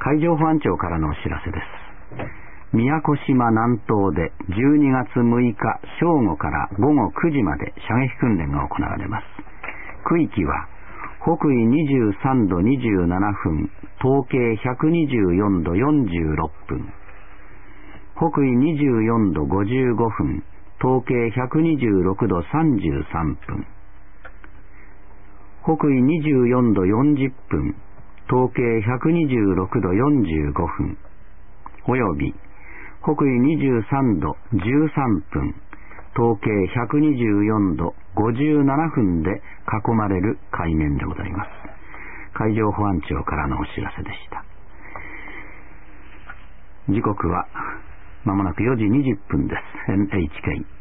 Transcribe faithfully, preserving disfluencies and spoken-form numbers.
海上保安庁からのお知らせです。宮古島南東でじゅうにがつむいか正午からごごくじまで射撃訓練が行われます。区域は北緯にじゅうさんどにじゅうななふん、東経ひゃくにじゅうよんどよんじゅうろっぷん、北緯にじゅうよんどごじゅうごふん、東経ひゃくにじゅうろくどさんじゅうさんぷん、北緯にじゅうよんどよんじゅっぷん、東経ひゃくにじゅうろくどよんじゅうごふん、および北緯にじゅうさんどじゅうさんぷん、東経ひゃくにじゅうよんどごじゅうななふんで囲まれる海面でございます。海上保安庁からのお知らせでした。時刻はまもなくよじにじゅっぷんです。エヌエイチケー